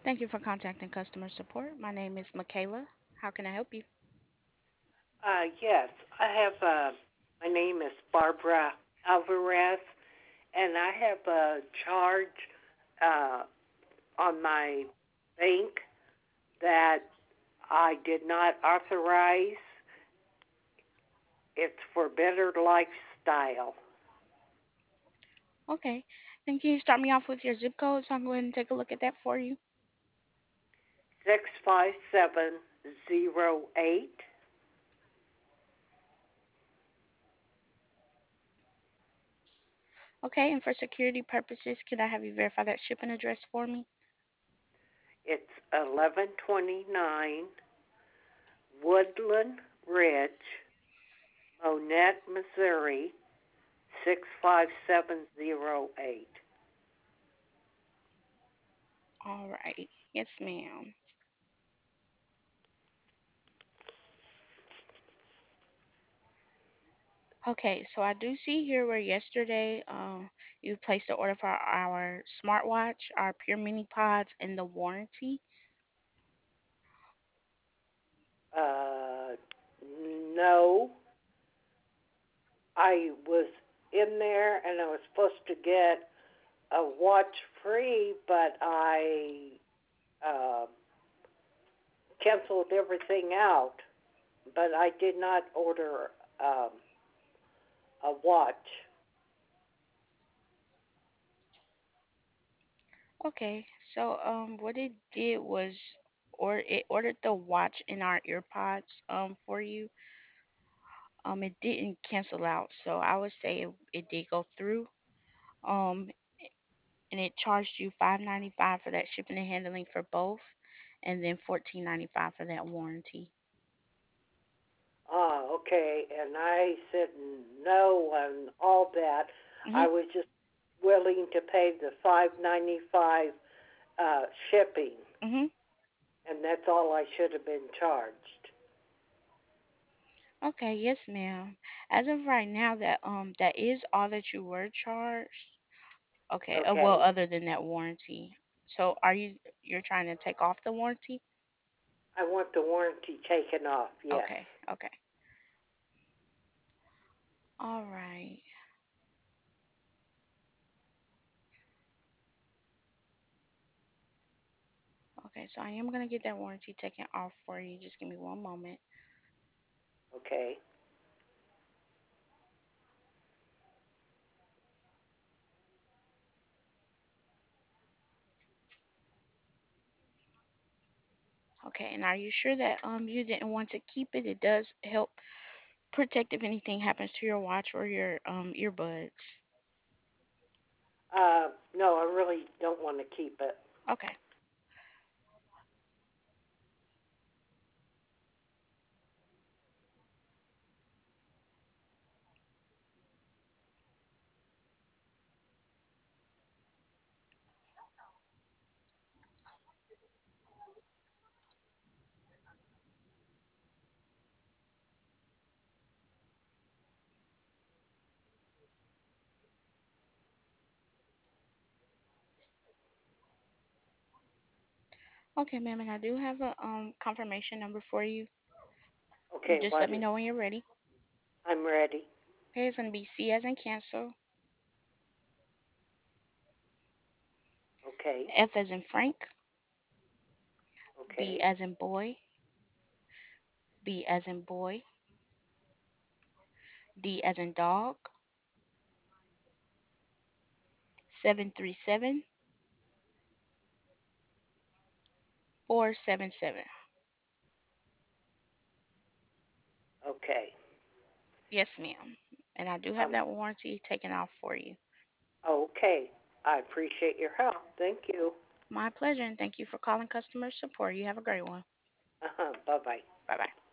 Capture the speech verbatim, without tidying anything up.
Thank you for contacting customer support. My name is Michaela. How can I help you? Uh, yes, I have. Uh, my name is Barbara Alvarez, and I have a charge uh, on my bank that I did not authorize. It's for Better Lifestyle. Okay. Then can you start me off with your zip code so I can go ahead and take a look at that for you? Six five seven zero eight. Okay, and for security purposes, can I have you verify that shipping address for me? It's eleven twenty nine Woodland Ridge, Monette, Missouri six five seven zero eight. All right. Yes, ma'am. Okay, so I do see here where yesterday um you placed the order for our smartwatch, our Pure Mini Pods, and the warranty. Uh, no, I was in there and I was supposed to get a watch free, but I uh, canceled everything out. But I did not order um, a watch. Okay, so um what it did was or it ordered the watch in our earpods um for you. Um, it didn't cancel out, so I would say it, it did go through. Um, and it charged you five ninety five for that shipping and handling for both, and then fourteen ninety five for that warranty. Ah, okay. And I said no and all that. I Mhm. was just willing to pay the five ninety five uh, shipping, Mhm. and that's all I should have been charged. Okay. Yes, ma'am. As of right now, that um that is all that you were charged. Okay. Uh, well, Okay. other than that warranty. So, are you you're trying to take off the warranty? I want the warranty taken off, yes. Okay. Okay. All right. Okay. So I am gonna get that warranty taken off for you. Just give me one moment. Okay. Okay, and are you sure that um you didn't want to keep it? It does help protect if anything happens to your watch or your um earbuds. Uh, no, I really don't want to keep it. Okay. Okay, ma'am, and I do have a um confirmation number for you. You Okay, just let what me is? know when you're ready. I'm ready. Okay, it's gonna be C as in cancel, Okay. F as in Frank, B Okay. as in boy, B as in boy, D as in dog, seven three seven four seven seven. Okay. Yes, ma'am. And I do have Um. that warranty taken off for you. Okay. I appreciate your help. Thank you. My pleasure, and thank you for calling customer support. You have a great one. Uh huh. Bye bye. Bye bye.